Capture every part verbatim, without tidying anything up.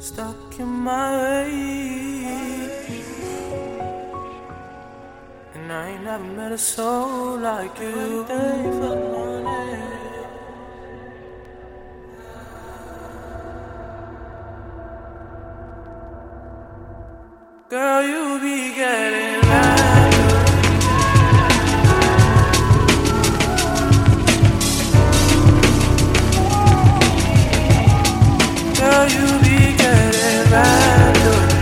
stuck in my way, and I ain't never met a soul like you. Day for the morning. Girl, you be getting mad. Girl, you be getting mad.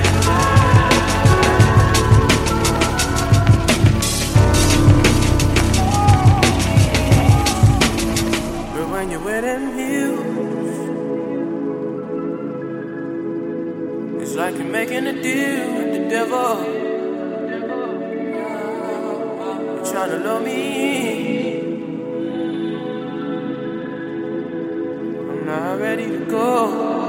But when you're with them heels, it's like you're making a deal with the devil. You're trying to lure me in. I'm not ready to go.